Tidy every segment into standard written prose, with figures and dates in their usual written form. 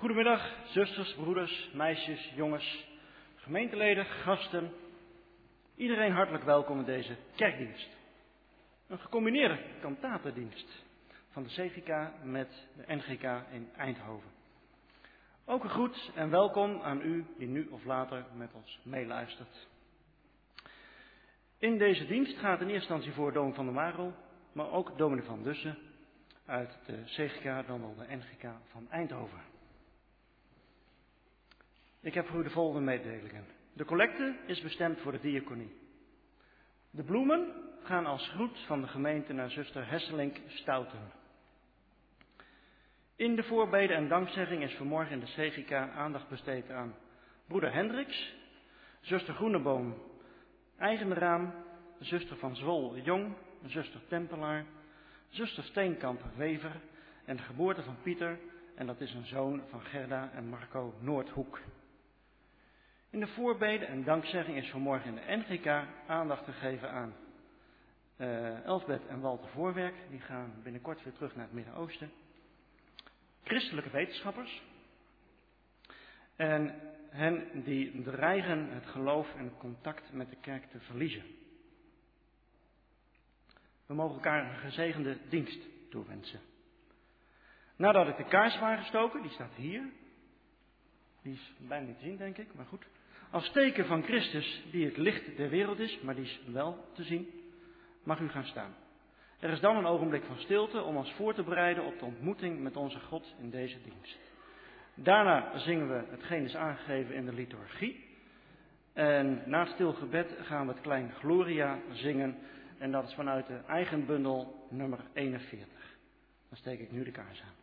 Goedemiddag, zusters, broeders, meisjes, jongens, gemeenteleden, gasten. Iedereen hartelijk welkom in deze kerkdienst. Een gecombineerde kantatendienst van de CGK met de NGK in Eindhoven. Ook een groet en welkom aan u die nu of later met ons meeluistert. In deze dienst gaat in eerste instantie voor dominee van der Marel, maar ook dominee van Dussen uit de CGK, dan wel de NGK van Eindhoven. Ik heb voor u de volgende mededelingen. De collecte is bestemd voor de diaconie. De bloemen gaan als groet van de gemeente naar zuster Hesselink Stouten. In de voorbede en dankzegging is vanmorgen in de CGK aandacht besteed aan broeder Hendricks, zuster Groeneboom Eigenraam, zuster van Zwol Jong, zuster Tempelaar, zuster Steenkamp Wever en de geboorte van Pieter, en dat is een zoon van Gerda en Marco Noordhoek. In de voorbede en dankzegging is vanmorgen in de NGK aandacht gegeven aan Elsbeth en Walter Voorwerk. Die gaan binnenkort weer terug naar het Midden-Oosten. Christelijke wetenschappers. En hen die dreigen het geloof en het contact met de kerk te verliezen. We mogen elkaar een gezegende dienst toewensen. Nadat ik de kaars was gestoken, die staat hier. Die is bijna niet te zien, denk ik, maar goed. Als teken van Christus, die het licht der wereld is, maar die is wel te zien, mag u gaan staan. Er is dan een ogenblik van stilte om ons voor te bereiden op de ontmoeting met onze God in deze dienst. Daarna zingen we hetgeen is aangegeven in de liturgie. En na het stil gebed gaan we het klein Gloria zingen. En dat is vanuit de eigen bundel nummer 41. Dan steek ik nu de kaars aan.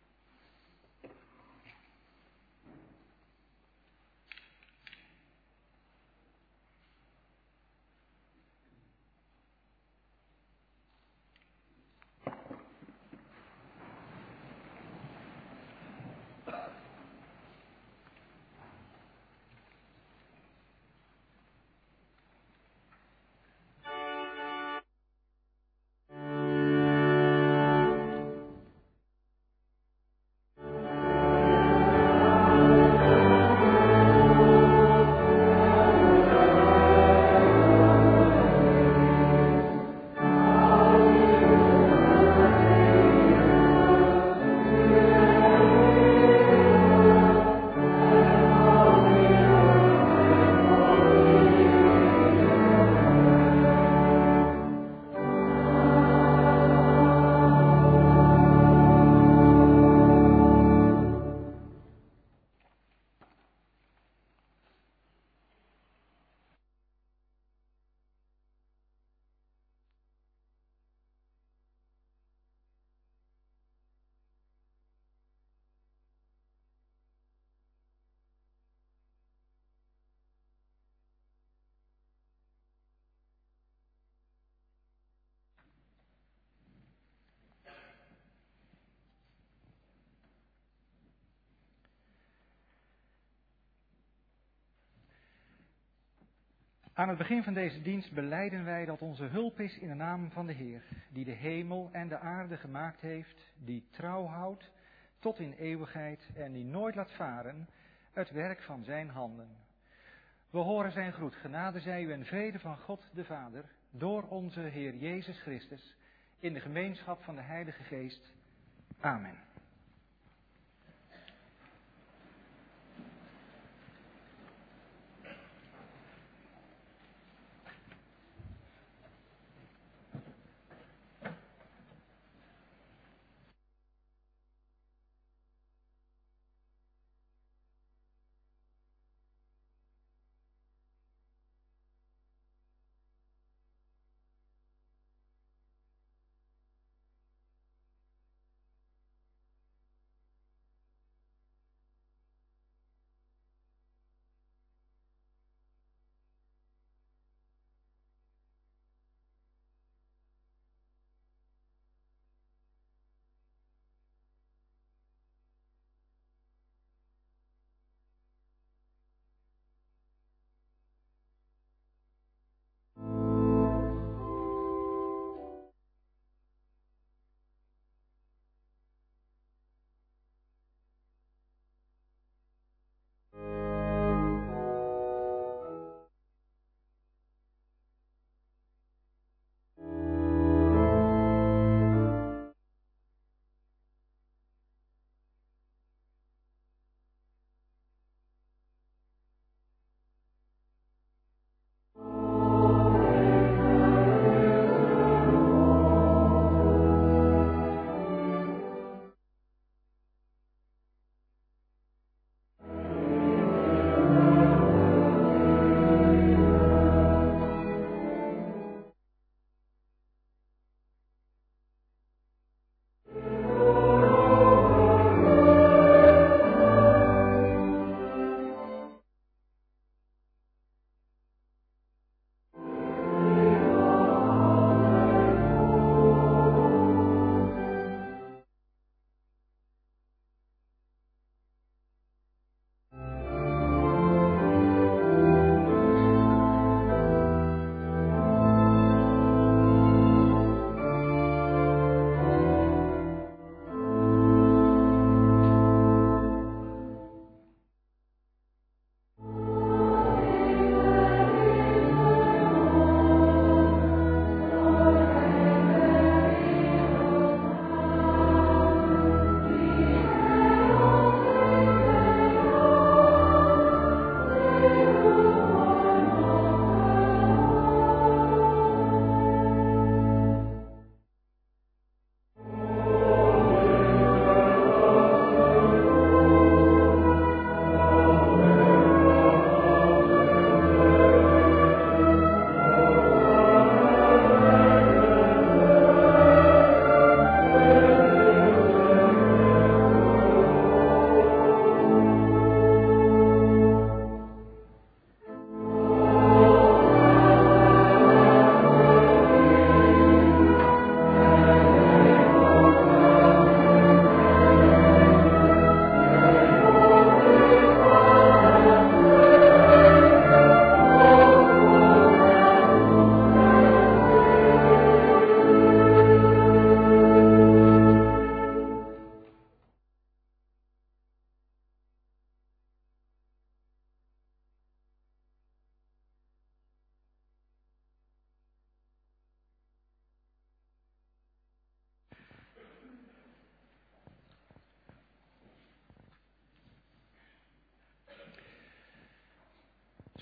Aan het begin van deze dienst belijden wij dat onze hulp is in de naam van de Heer, die de hemel en de aarde gemaakt heeft, die trouw houdt tot in eeuwigheid en die nooit laat varen het werk van zijn handen. We horen zijn groet, genade zij u en vrede van God de Vader, door onze Heer Jezus Christus, in de gemeenschap van de Heilige Geest. Amen.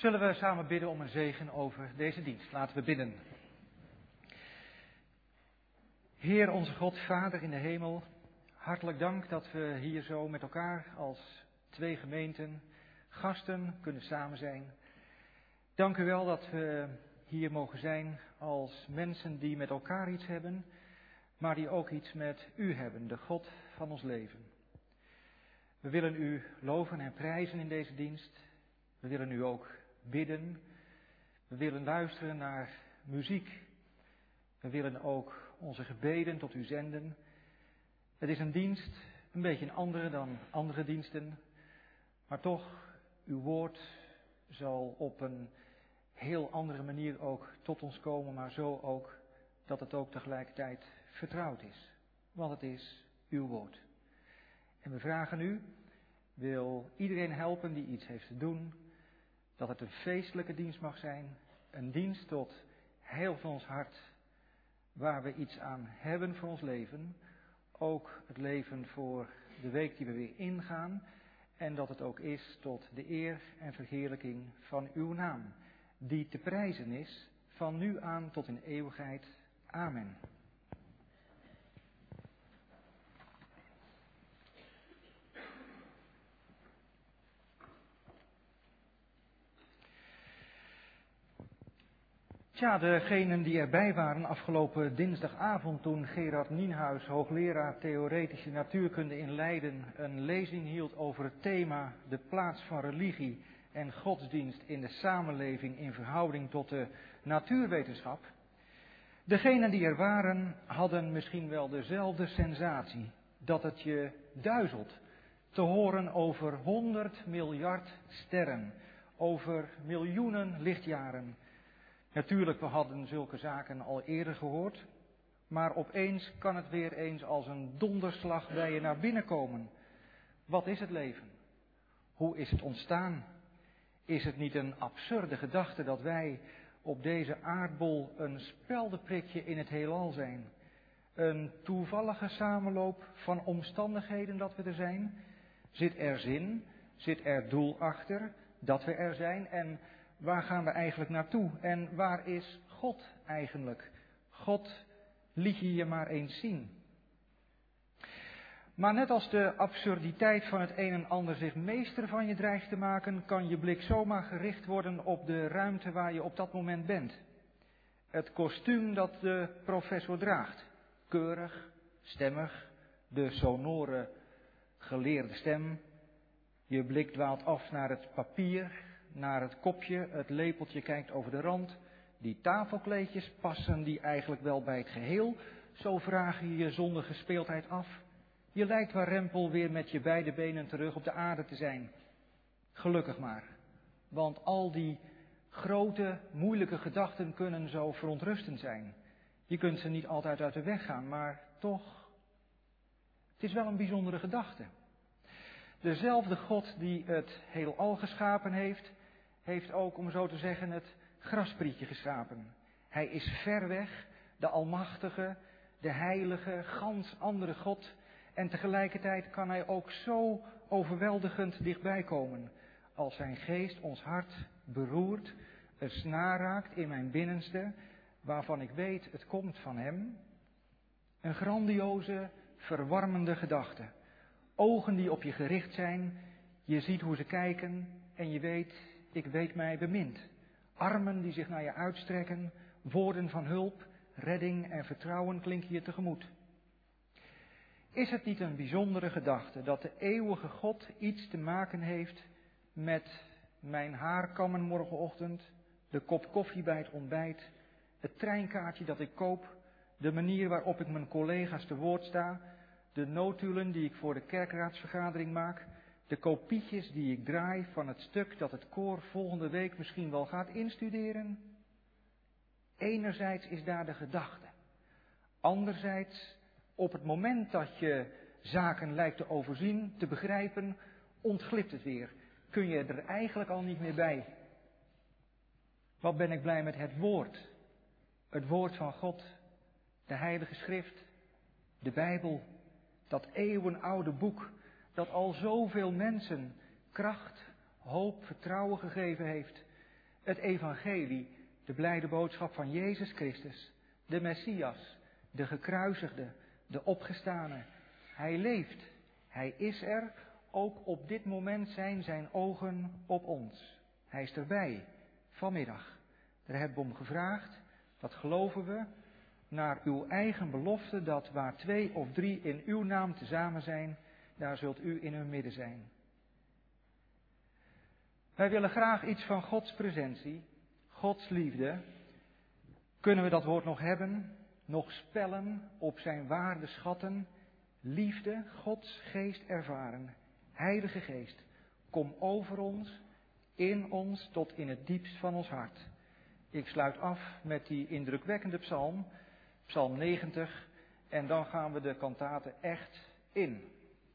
Zullen we samen bidden om een zegen over deze dienst? Laten we bidden. Heer onze God, Vader in de hemel, hartelijk dank dat we hier zo met elkaar als twee gemeenten, gasten, kunnen samen zijn. Dank u wel dat we hier mogen zijn als mensen die met elkaar iets hebben, maar die ook iets met u hebben, de God van ons leven. We willen u loven en prijzen in deze dienst. We willen u ook bidden. We willen luisteren naar muziek. We willen ook onze gebeden tot u zenden. Het is een dienst, een beetje een andere dan andere diensten. Maar toch, uw woord zal op een heel andere manier ook tot ons komen. Maar zo ook dat het ook tegelijkertijd vertrouwd is. Want het is uw woord. En we vragen u, wil iedereen helpen die iets heeft te doen, dat het een feestelijke dienst mag zijn. Een dienst tot heil van ons hart, waar we iets aan hebben voor ons leven. Ook het leven voor de week die we weer ingaan. En dat het ook is tot de eer en verheerlijking van uw naam. Die te prijzen is van nu aan tot in eeuwigheid. Amen. Tja, degenen die erbij waren afgelopen dinsdagavond toen Gerard Nienhuis, hoogleraar theoretische natuurkunde in Leiden, een lezing hield over het thema de plaats van religie en godsdienst in de samenleving in verhouding tot de natuurwetenschap. Degenen die er waren hadden misschien wel dezelfde sensatie, dat het je duizelt te horen over 100 miljard sterren, over miljoenen lichtjaren. Natuurlijk, we hadden zulke zaken al eerder gehoord, maar opeens kan het weer eens als een donderslag bij je naar binnen komen. Wat is het leven? Hoe is het ontstaan? Is het niet een absurde gedachte dat wij op deze aardbol een speldenprikje in het heelal zijn? Een toevallige samenloop van omstandigheden dat we er zijn? Zit er zin? Zit er doel achter dat we er zijn? En waar gaan we eigenlijk naartoe? En waar is God eigenlijk? God, liet je je maar eens zien. Maar net als de absurditeit van het een en ander zich meester van je dreigt te maken, kan je blik zomaar gericht worden op de ruimte waar je op dat moment bent. Het kostuum dat de professor draagt. Keurig, stemmig, de sonore geleerde stem. Je blik dwaalt af naar het papier, naar het kopje, het lepeltje kijkt over de rand. Die tafelkleedjes, passen die eigenlijk wel bij het geheel? Zo vraag je je zonder gespeeldheid af. Je lijkt warempel weer met je beide benen terug op de aarde te zijn. Gelukkig maar. Want al die grote, moeilijke gedachten kunnen zo verontrustend zijn. Je kunt ze niet altijd uit de weg gaan, maar toch, het is wel een bijzondere gedachte. Dezelfde God die het heelal geschapen heeft, heeft ook, om zo te zeggen, het grasprietje geschapen. Hij is ver weg, de almachtige, de heilige, gans andere God. En tegelijkertijd kan hij ook zo overweldigend dichtbij komen. Als zijn geest ons hart beroert, een snaar raakt in mijn binnenste, waarvan ik weet het komt van hem. Een grandioze, verwarmende gedachte. Ogen die op je gericht zijn, je ziet hoe ze kijken en je weet, ik weet mij bemind. Armen die zich naar je uitstrekken, woorden van hulp, redding en vertrouwen klinken je tegemoet. Is het niet een bijzondere gedachte dat de eeuwige God iets te maken heeft met mijn haarkammen morgenochtend, de kop koffie bij het ontbijt, het treinkaartje dat ik koop, de manier waarop ik mijn collega's te woord sta, de notulen die ik voor de kerkraadsvergadering maak, de kopietjes die ik draai van het stuk dat het koor volgende week misschien wel gaat instuderen? Enerzijds is daar de gedachte. Anderzijds, op het moment dat je zaken lijkt te overzien, te begrijpen, ontglipt het weer. Kun je er eigenlijk al niet meer bij. Wat ben ik blij met het woord. Het woord van God, de Heilige Schrift, de Bijbel, dat eeuwenoude boek dat al zoveel mensen kracht, hoop, vertrouwen gegeven heeft. Het evangelie, de blijde boodschap van Jezus Christus, de Messias, de gekruisigde, de opgestane. Hij leeft, hij is er, ook op dit moment zijn zijn ogen op ons. Hij is erbij, vanmiddag. Daar hebben we om gevraagd, dat geloven we, naar uw eigen belofte, dat waar 2 of 3 in uw naam tezamen zijn, daar zult u in hun midden zijn. Wij willen graag iets van Gods presentie, Gods liefde. Kunnen we dat woord nog hebben? Nog spellen op zijn waarde schatten? Liefde, Gods geest ervaren. Heilige Geest, kom over ons, in ons, tot in het diepst van ons hart. Ik sluit af met die indrukwekkende psalm, psalm 90, en dan gaan we de kantate echt in.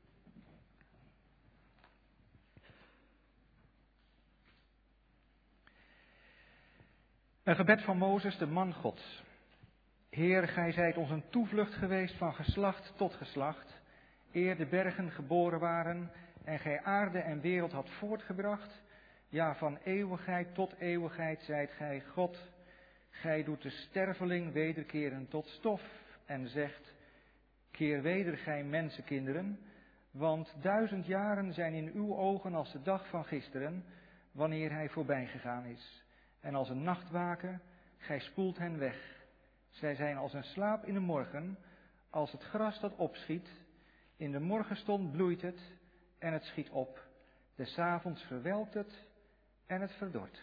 Een gebed van Mozes, de man Gods. Heer, gij zijt ons een toevlucht geweest van geslacht tot geslacht, eer de bergen geboren waren en gij aarde en wereld had voortgebracht. Ja, van eeuwigheid tot eeuwigheid zijt gij God. Gij doet de sterveling wederkeren tot stof en zegt, keer weder gij mensenkinderen, want 1000 jaren zijn in uw ogen als de dag van gisteren, wanneer hij voorbij gegaan is. En als een nachtwaken, gij spoelt hen weg. Zij zijn als een slaap in de morgen, als het gras dat opschiet. In de morgenstond bloeit het en het schiet op. Des avonds verwelkt het en het verdort.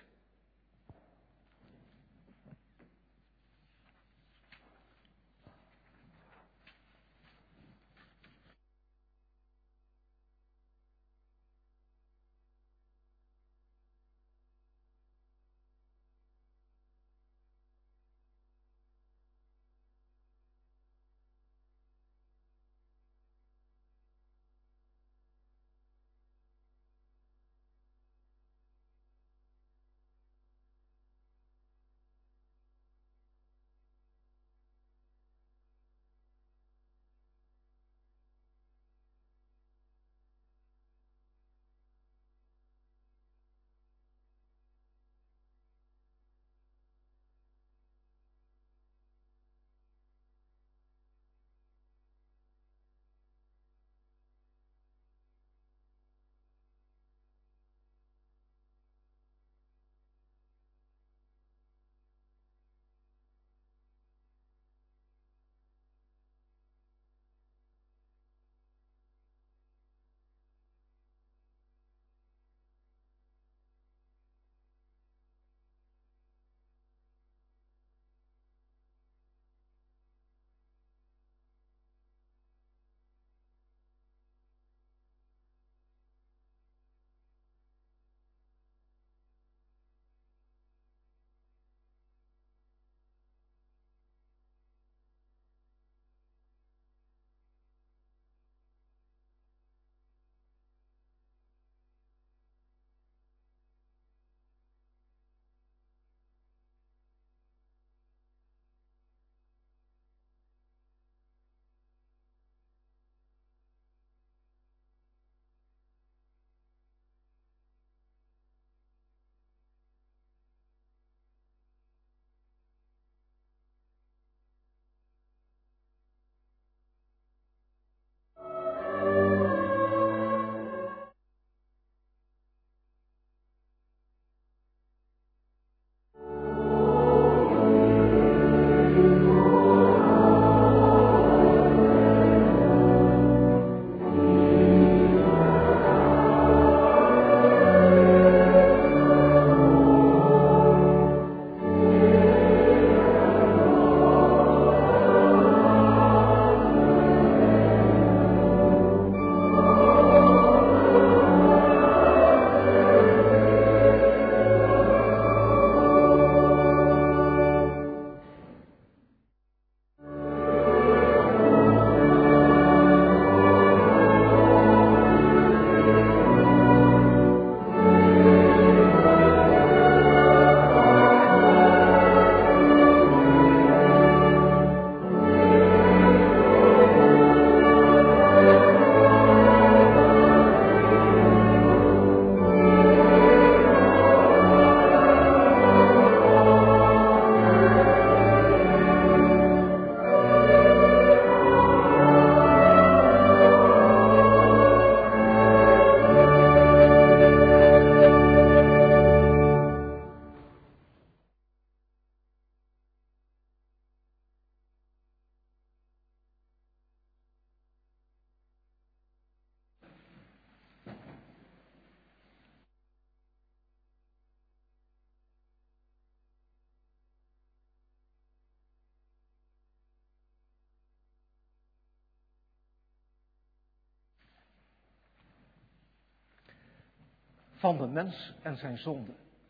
van de mens en zijn zonde.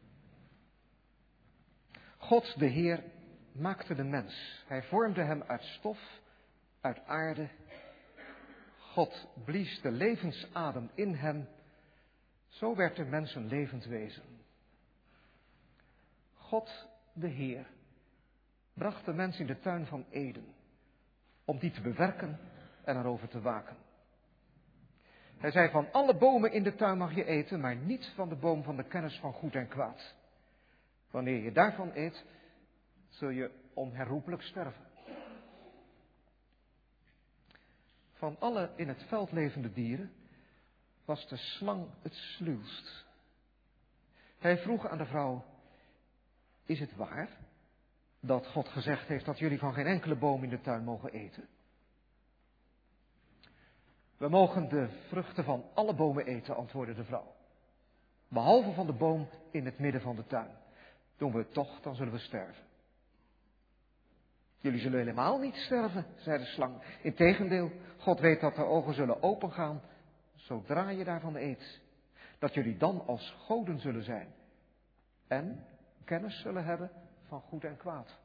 God, de Heer, maakte de mens. Hij vormde hem uit stof, uit aarde. God blies de levensadem in hem. Zo werd de mens een levend wezen. God, de Heer, bracht de mens in de tuin van Eden, om die te bewerken en erover te waken. Hij zei, van alle bomen in de tuin mag je eten, maar niet van de boom van de kennis van goed en kwaad. Wanneer je daarvan eet, zul je onherroepelijk sterven. Van alle in het veld levende dieren was de slang het sluwst. Hij vroeg aan de vrouw, is het waar dat God gezegd heeft dat jullie van geen enkele boom in de tuin mogen eten? We mogen de vruchten van alle bomen eten, antwoordde de vrouw. Behalve van de boom in het midden van de tuin. Doen we het toch, dan zullen we sterven. Jullie zullen helemaal niet sterven, zei de slang. Integendeel, God weet dat de ogen zullen opengaan zodra je daarvan eet. Dat jullie dan als goden zullen zijn. En kennis zullen hebben van goed en kwaad.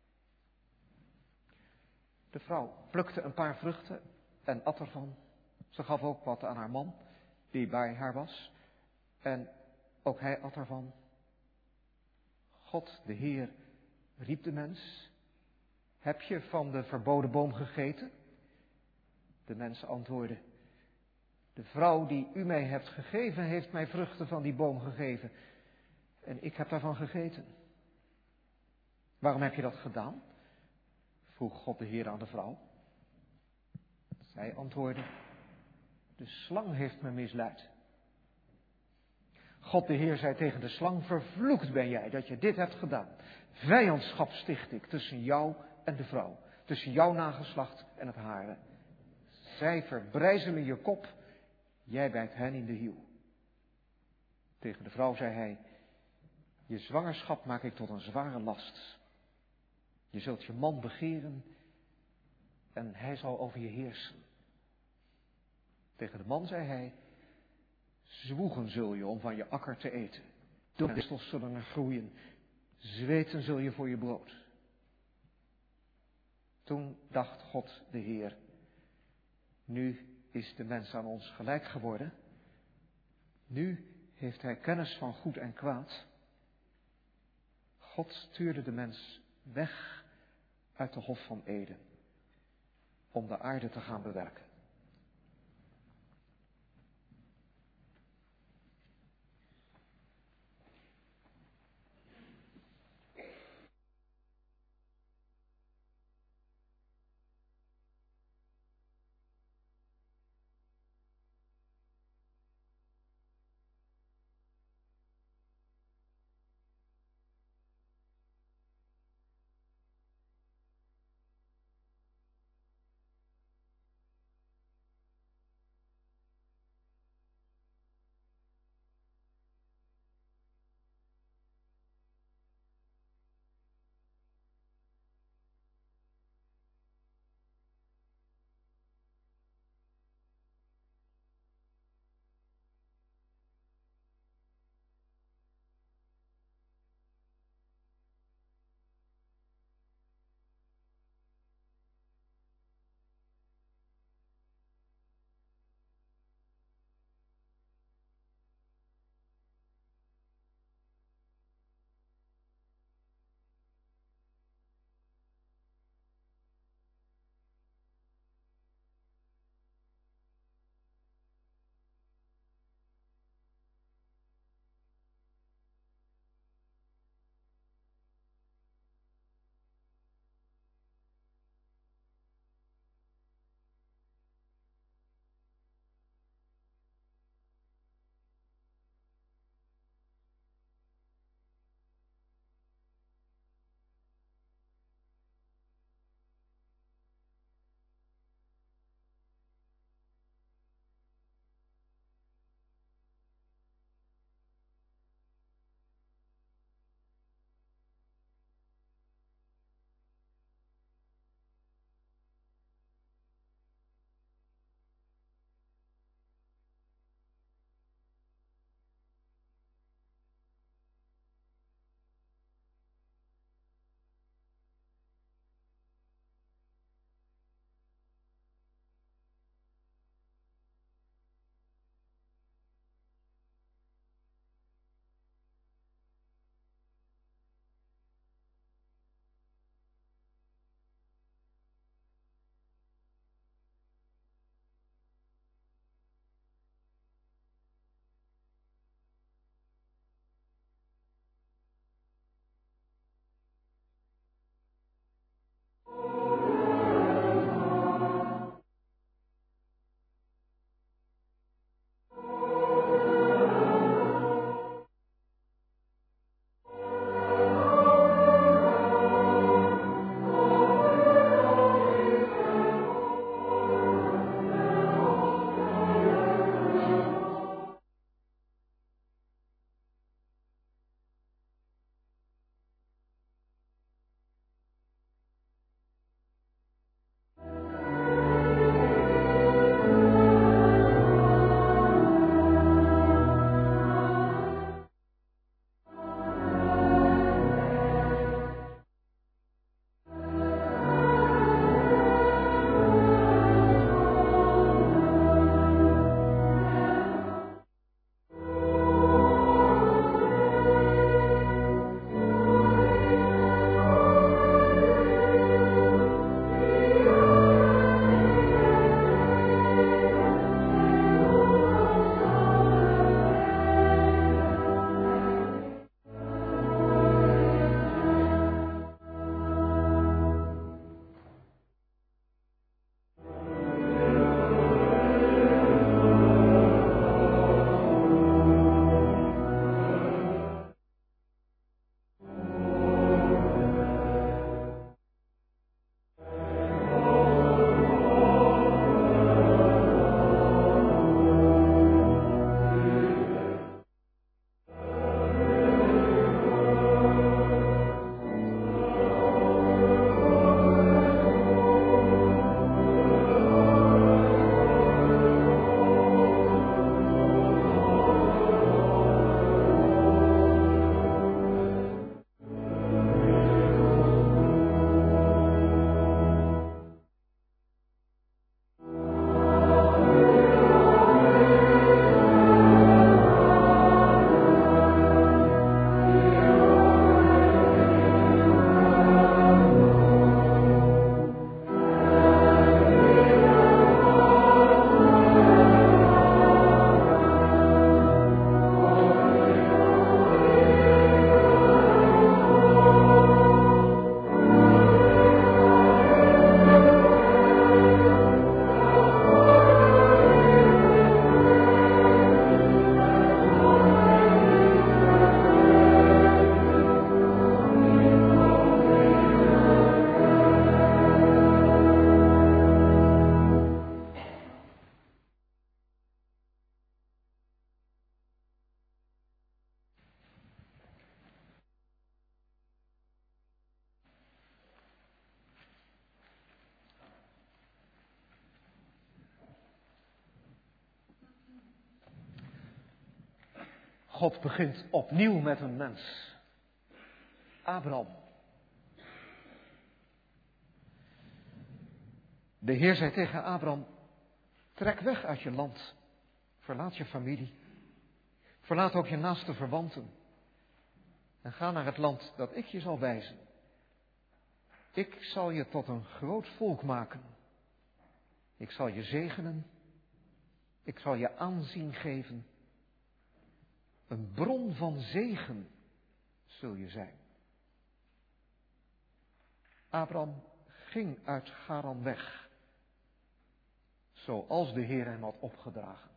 De vrouw plukte een paar vruchten en at ervan. Ze gaf ook wat aan haar man, die bij haar was. En ook hij at ervan. God, de Heer, riep de mens. Heb je van de verboden boom gegeten? De mens antwoordde. De vrouw die u mij hebt gegeven, heeft mij vruchten van die boom gegeven. En ik heb daarvan gegeten. Waarom heb je dat gedaan? Vroeg God de Heer aan de vrouw. Zij antwoordde. De slang heeft me misleid. God de Heer zei tegen de slang, vervloekt ben jij dat je dit hebt gedaan. Vijandschap sticht ik tussen jou en de vrouw. Tussen jouw nageslacht en het hare. Zij verbrijzelen je kop, jij bijt hen in de hiel. Tegen de vrouw zei hij, je zwangerschap maak ik tot een zware last. Je zult je man begeren en hij zal over je heersen. Tegen de man zei hij, zwoegen zul je om van je akker te eten. Dorstels zullen er groeien, zweten zul je voor je brood. Toen dacht God de Heer, nu is de mens aan ons gelijk geworden. Nu heeft hij kennis van goed en kwaad. God stuurde de mens weg uit de Hof van Eden om de aarde te gaan bewerken. God begint opnieuw met een mens. Abraham. De Heer zei tegen Abraham, trek weg uit je land. Verlaat je familie. Verlaat ook je naaste verwanten. En ga naar het land dat ik je zal wijzen. Ik zal je tot een groot volk maken. Ik zal je zegenen. Ik zal je aanzien geven. Een bron van zegen zul je zijn. Abraham ging uit Haran weg, zoals de Heer hem had opgedragen.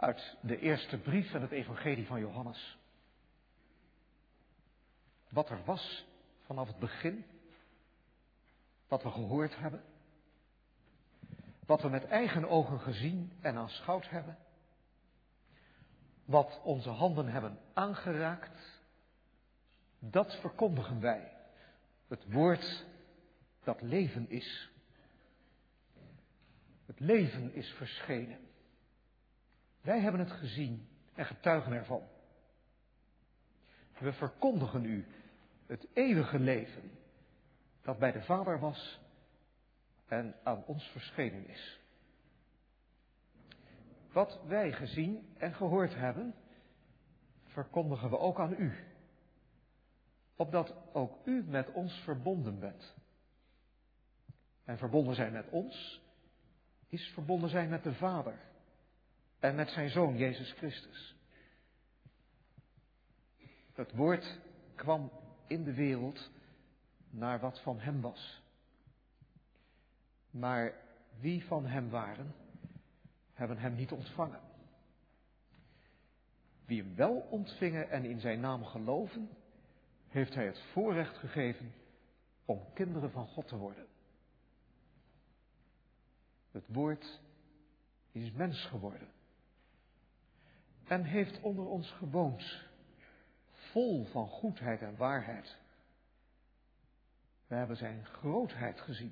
uit de eerste brief van het Evangelie van Johannes. Wat er was vanaf het begin, wat we gehoord hebben, wat we met eigen ogen gezien en aanschouwd hebben, wat onze handen hebben aangeraakt, dat verkondigen wij. Het woord dat leven is. Het leven is verschenen. Wij hebben het gezien en getuigen ervan. We verkondigen u het eeuwige leven dat bij de Vader was en aan ons verschenen is. Wat wij gezien en gehoord hebben, verkondigen we ook aan u. Opdat ook u met ons verbonden bent. En verbonden zijn met ons, is verbonden zijn met de Vader en met zijn Zoon Jezus Christus. Het woord kwam in de wereld naar wat van hem was. Maar wie van hem waren, hebben hem niet ontvangen. Wie hem wel ontvingen en in zijn naam geloven, heeft hij het voorrecht gegeven om kinderen van God te worden. Het woord is mens geworden en heeft onder ons gewoond, vol van goedheid en waarheid. We hebben zijn grootheid gezien.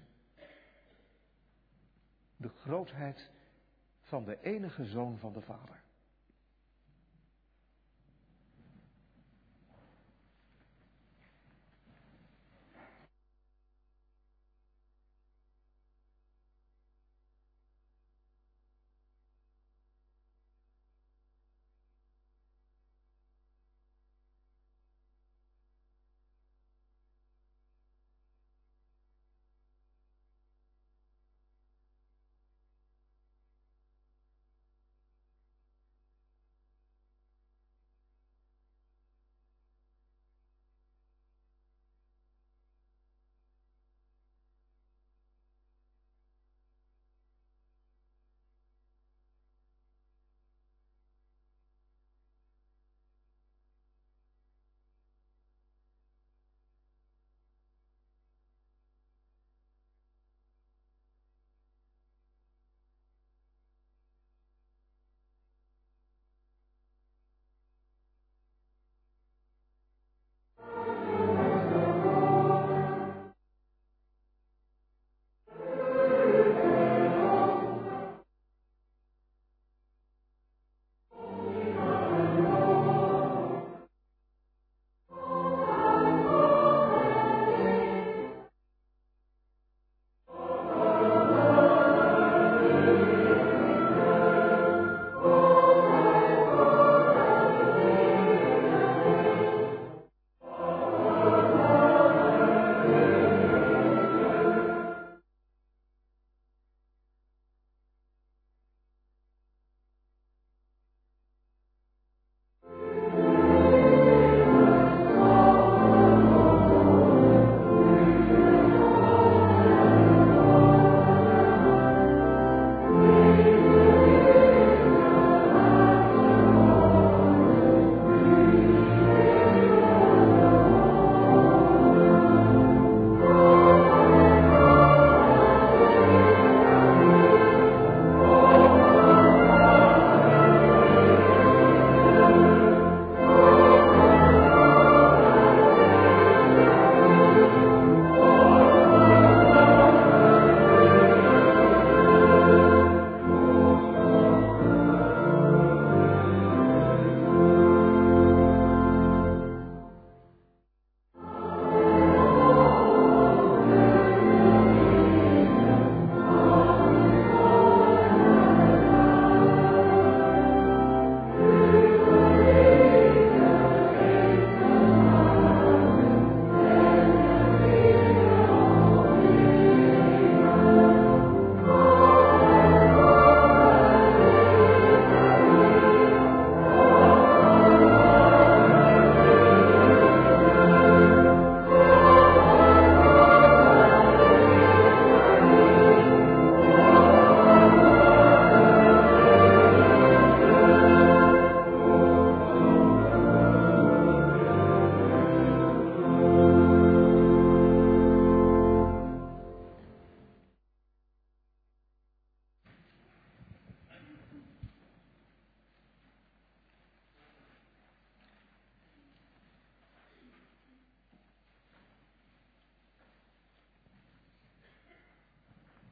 De grootheid van de enige Zoon van de Vader.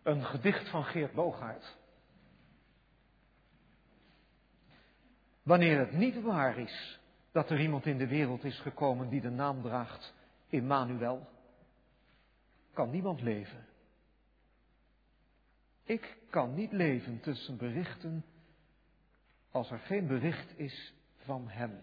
Een gedicht van Geert Bogaert. Wanneer het niet waar is dat er iemand in de wereld is gekomen die de naam draagt Immanuel, kan niemand leven. Ik kan niet leven tussen berichten als er geen bericht is van Hem.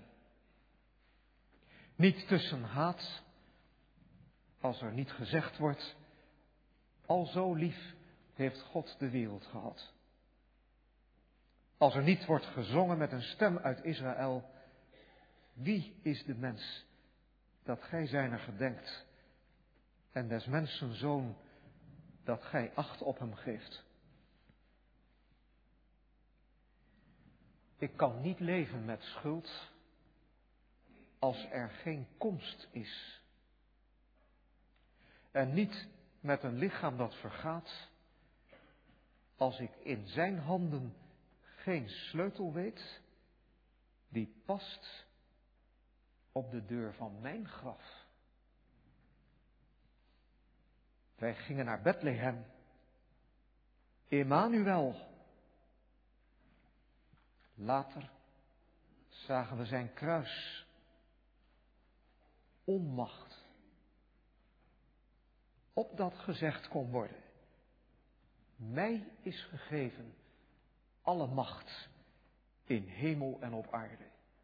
Niet tussen haat als er niet gezegd wordt, al zo lief heeft God de wereld gehad. Als er niet wordt gezongen met een stem uit Israël, wie is de mens dat gij zijner gedenkt en des mensen zoon dat gij acht op hem geeft? Ik kan niet leven met schuld als er geen komst is. En niet met een lichaam dat vergaat, als ik in zijn handen geen sleutel weet, die past op de deur van mijn graf. Wij gingen naar Bethlehem. Immanuel. Later zagen we zijn kruis. Onmacht. Opdat gezegd kon worden: mij is gegeven alle macht in hemel en op aarde.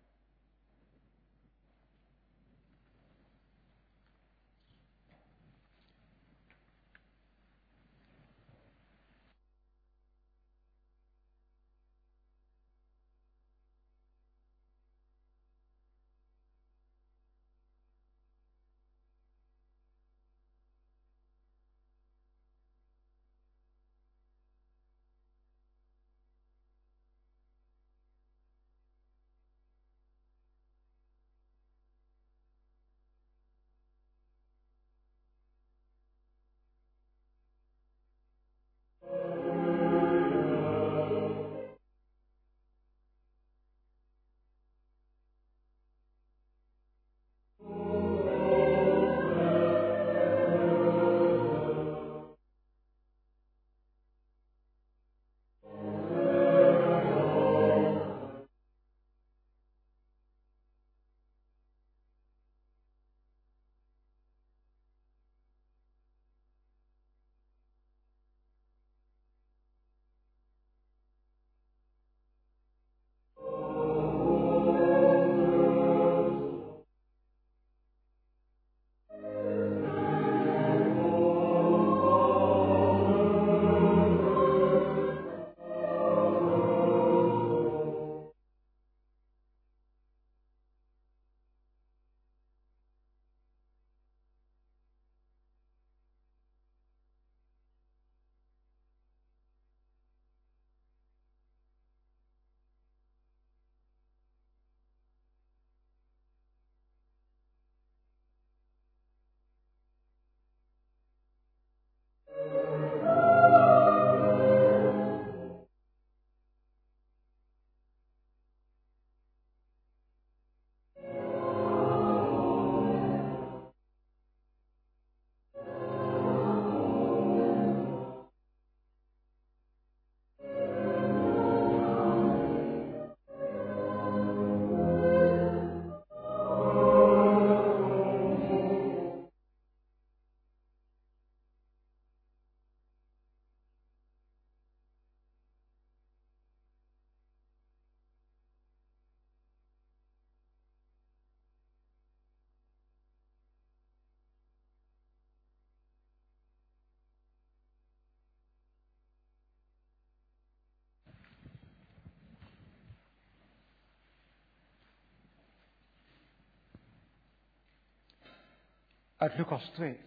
Uit Lucas 2.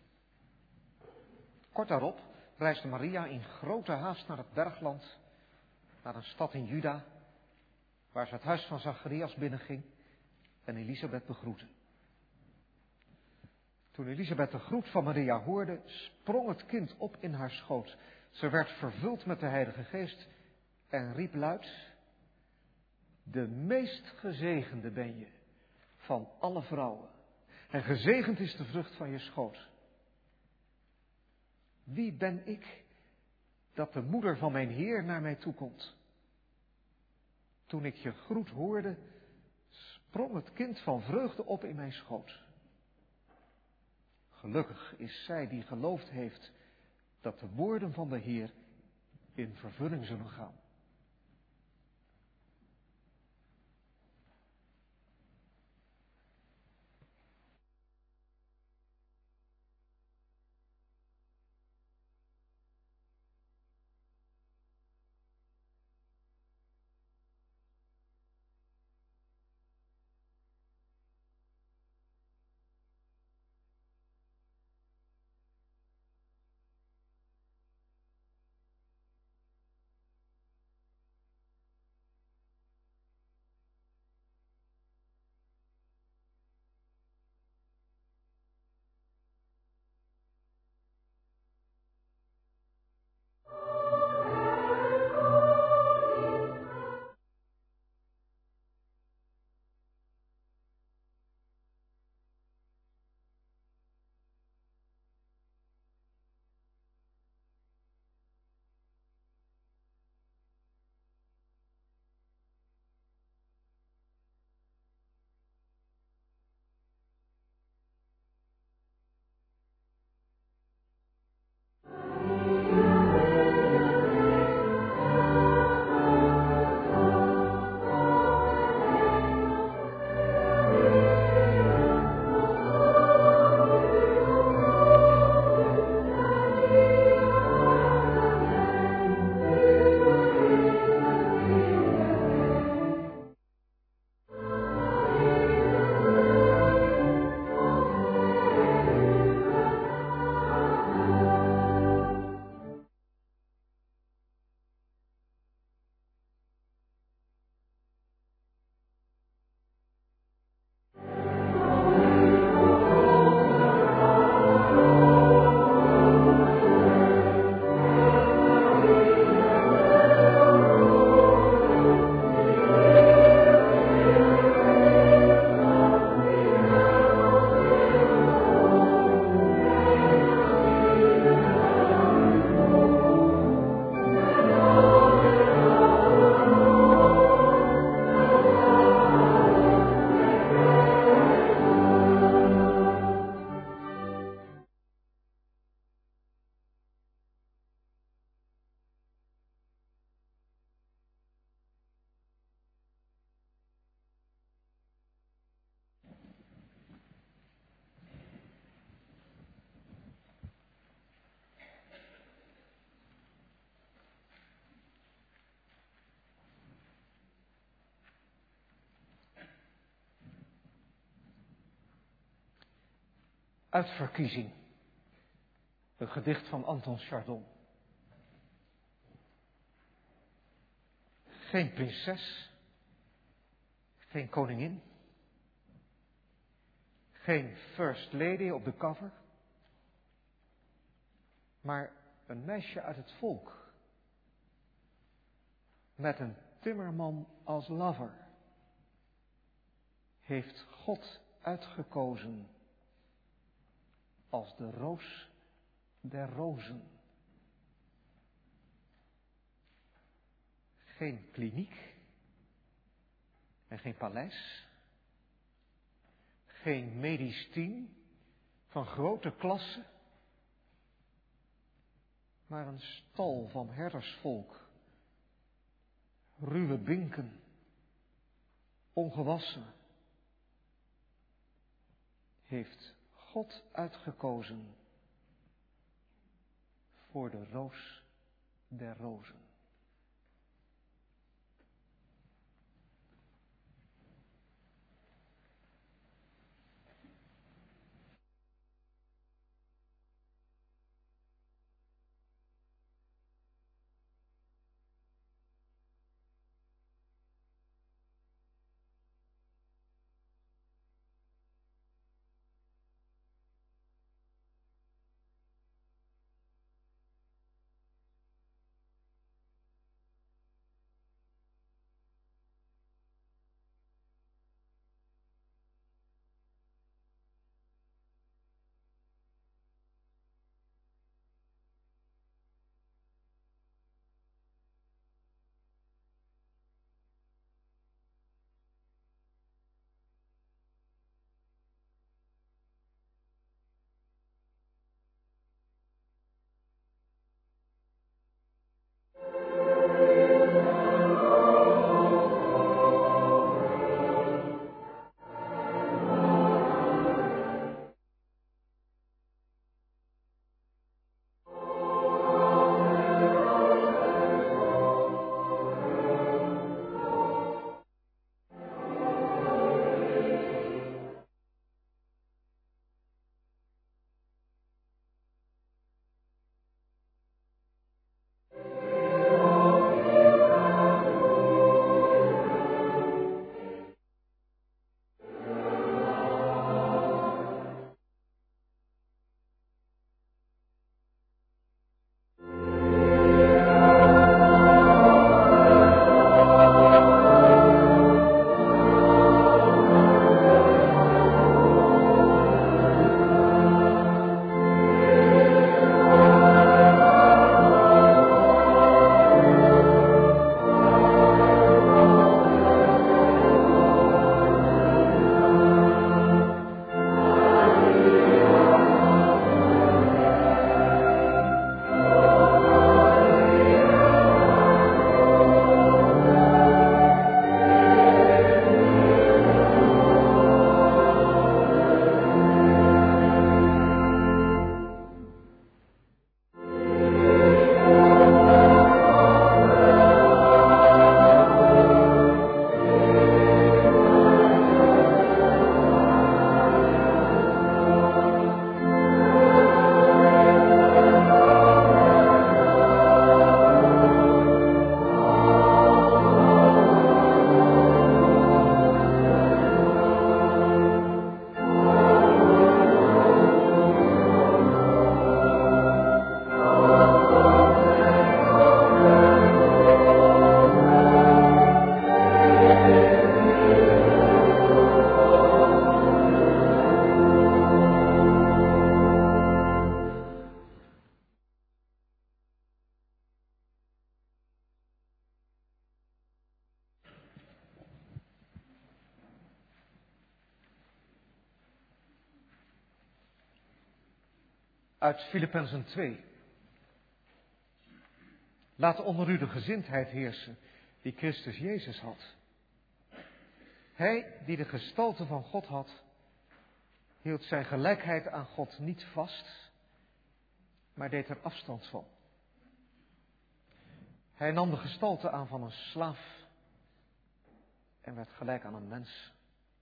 Kort daarop reisde Maria in grote haast naar het bergland, naar een stad in Juda, waar ze het huis van Zacharias binnenging en Elisabeth begroette. Toen Elisabeth de groet van Maria hoorde, sprong het kind op in haar schoot. Ze werd vervuld met de Heilige Geest en riep luid: de meest gezegende ben je van alle vrouwen. En gezegend is de vrucht van je schoot. Wie ben ik dat de moeder van mijn Heer naar mij toekomt. Toen ik je groet hoorde, sprong het kind van vreugde op in mijn schoot. Gelukkig is zij die geloofd heeft dat de woorden van de Heer in vervulling zullen gaan. Uitverkiezing. Een gedicht van Anton Chardon. Geen prinses. Geen koningin. Geen first lady op de cover. Maar een meisje uit het volk. Met een timmerman als lover. Heeft God uitgekozen als de roos der rozen. Geen kliniek en geen paleis. Geen medisch team van grote klasse. Maar een stal van herdersvolk. Ruwe binken. Ongewassen. Heeft God uitgekozen voor de roos der rozen. Uit Filippenzen 2. Laat onder u de gezindheid heersen die Christus Jezus had. Hij die de gestalte van God had, hield zijn gelijkheid aan God niet vast, maar deed er afstand van. Hij nam de gestalte aan van een slaaf en werd gelijk aan een mens.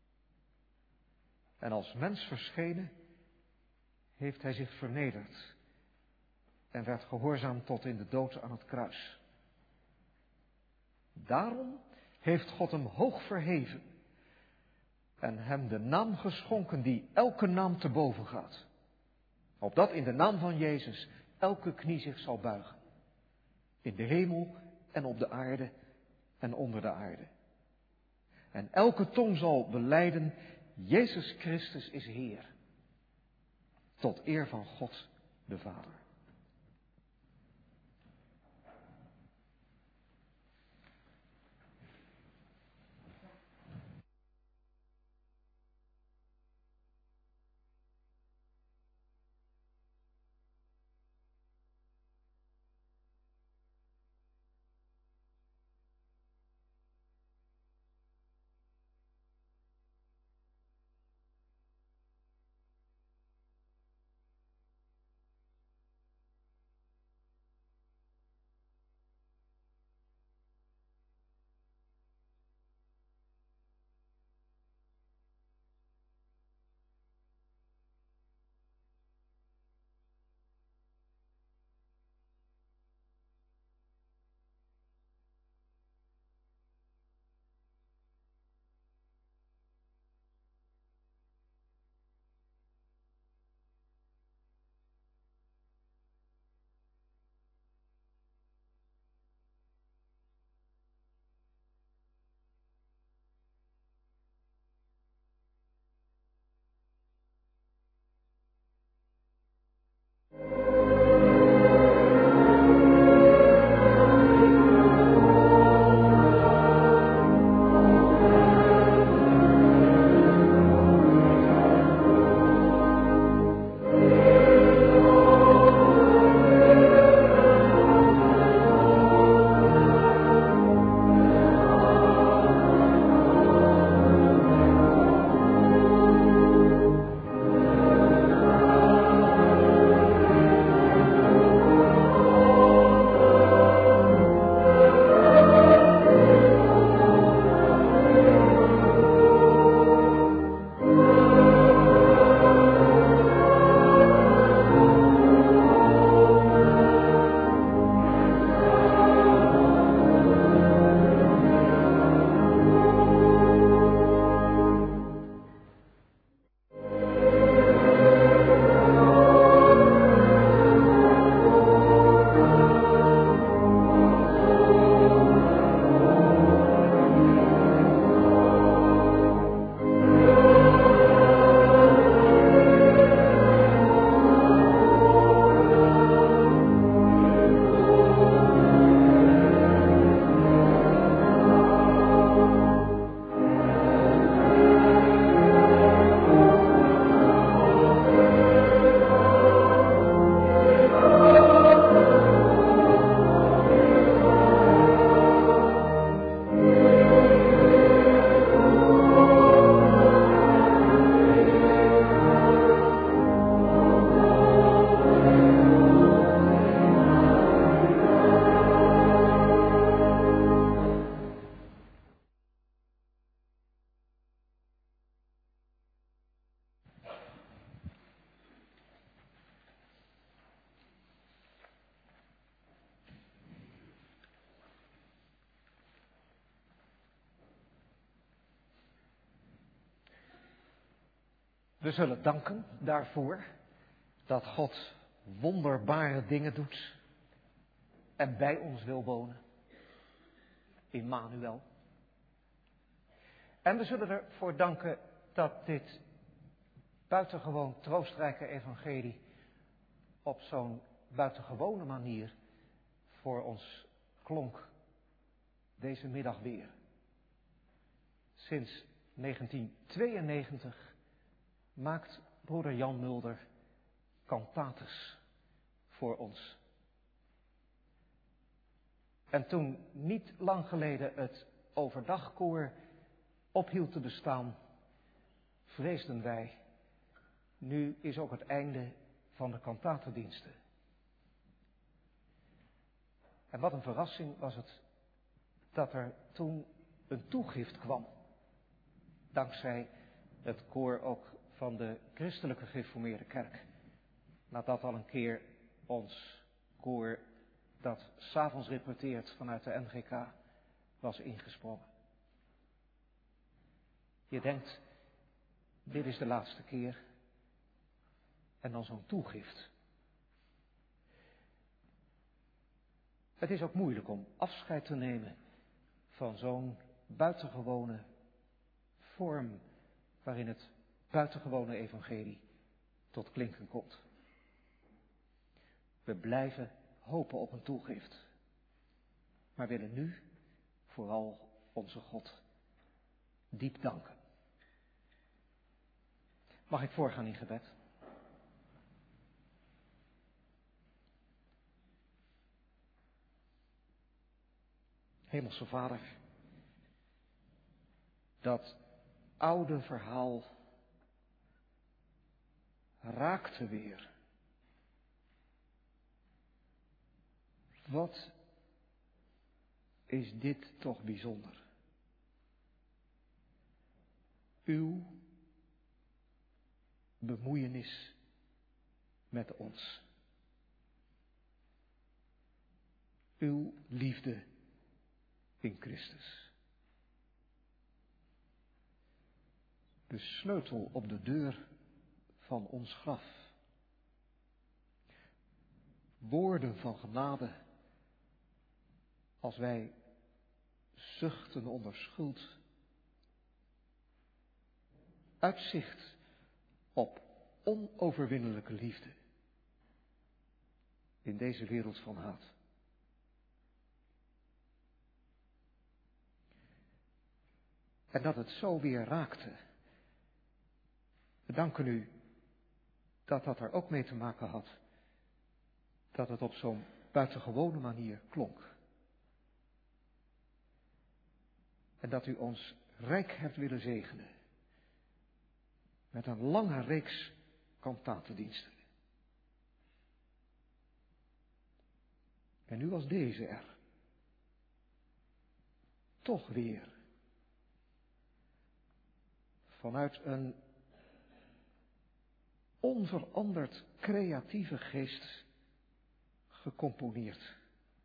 En als mens verschenen, heeft hij zich vernederd en werd gehoorzaam tot in de dood aan het kruis. Daarom heeft God hem hoog verheven en hem de naam geschonken die elke naam te boven gaat. Opdat in de naam van Jezus elke knie zich zal buigen. In de hemel en op de aarde en onder de aarde. En elke tong zal belijden, Jezus Christus is Heer. Tot eer van God de Vader. We zullen danken daarvoor dat God wonderbare dingen doet en bij ons wil wonen. Immanuel. En we zullen ervoor danken dat dit buitengewoon troostrijke evangelie op zo'n buitengewone manier voor ons klonk deze middag weer. Sinds 1992 maakt broeder Jan Mulder cantates voor ons. En toen niet lang geleden het overdagkoor ophield te bestaan, vreesden wij, nu is ook het einde van de kantatendiensten. En wat een verrassing was het dat er toen een toegift kwam. Dankzij het koor ook van de christelijke gereformeerde kerk. Nadat al een keer ons koor dat 's avonds repeteert vanuit de NGK was ingesprongen. Je denkt, dit is de laatste keer. En dan zo'n toegift. Het is ook moeilijk om afscheid te nemen van zo'n buitengewone vorm waarin het buitengewone evangelie tot klinken komt. We blijven hopen op een toegift, maar willen nu vooral onze God diep danken. Mag ik voorgaan in gebed? Hemelse Vader, dat oude verhaal raakte weer. Wat is dit toch bijzonder? Uw bemoeienis met ons. Uw liefde in Christus. De sleutel op de deur van ons graf. Woorden van genade als wij zuchten onder schuld. Uitzicht op onoverwinnelijke liefde in deze wereld van haat. En dat het zo weer raakte. We danken u dat dat er ook mee te maken had. Dat het op zo'n buitengewone manier klonk. En dat u ons rijk hebt willen zegenen. Met een lange reeks kantatendiensten. En nu was deze er. Toch weer. Vanuit een onveranderd creatieve geest gecomponeerd.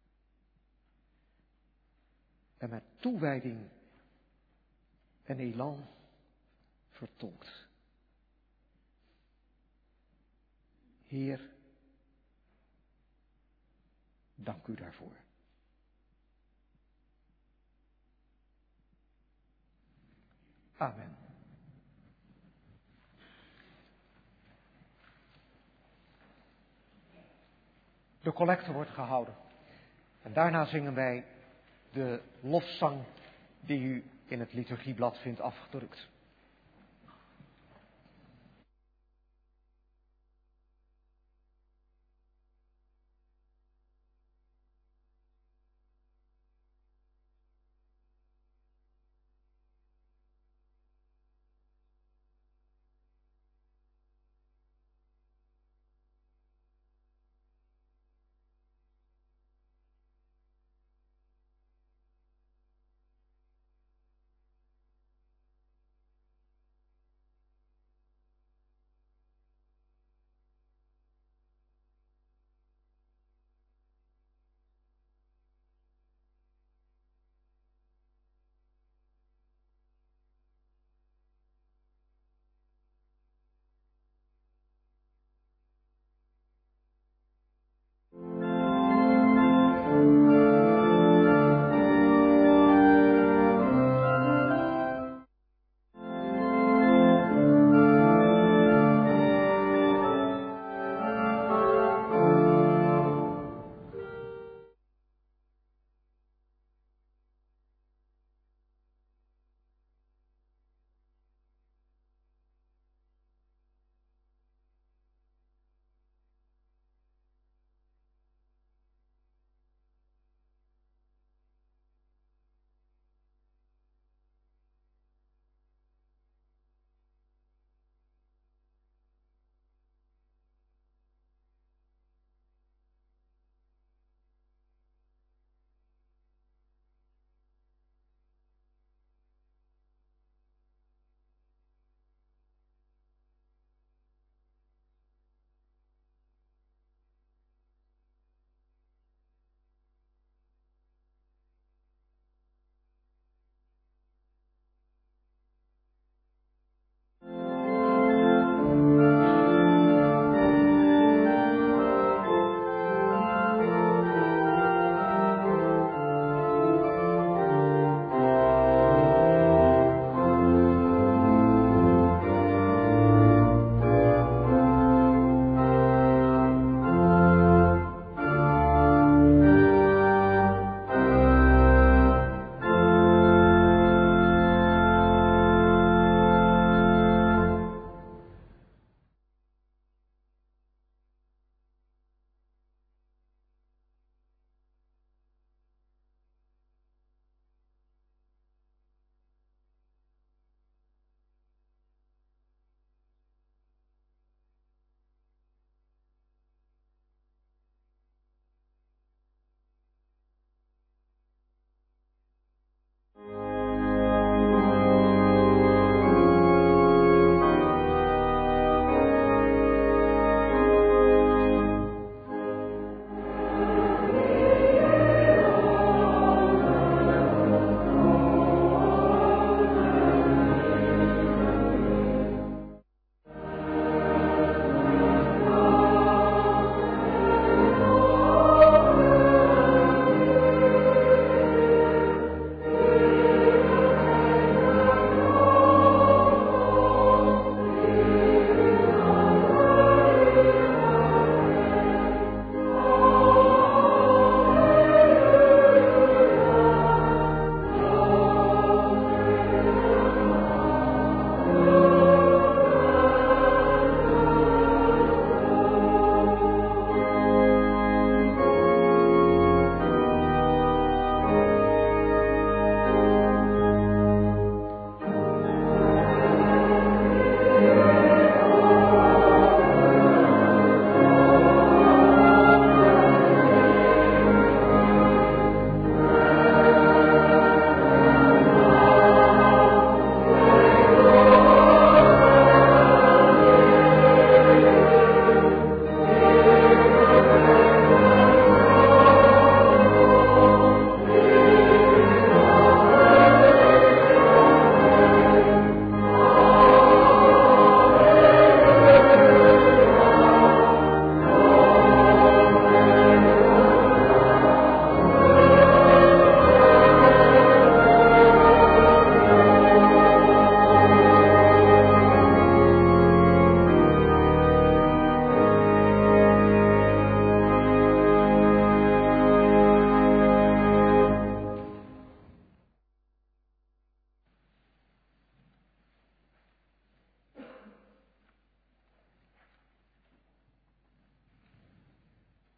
En met toewijding en elan vertolkt. Heer, dank u daarvoor. Amen. De collecte wordt gehouden. En daarna zingen wij de lofzang die u in het liturgieblad vindt afgedrukt.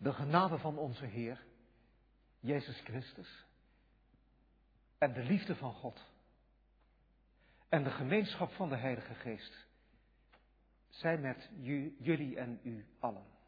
De genade van onze Heer, Jezus Christus, en de liefde van God, en de gemeenschap van de Heilige Geest, zij met jullie en u allen.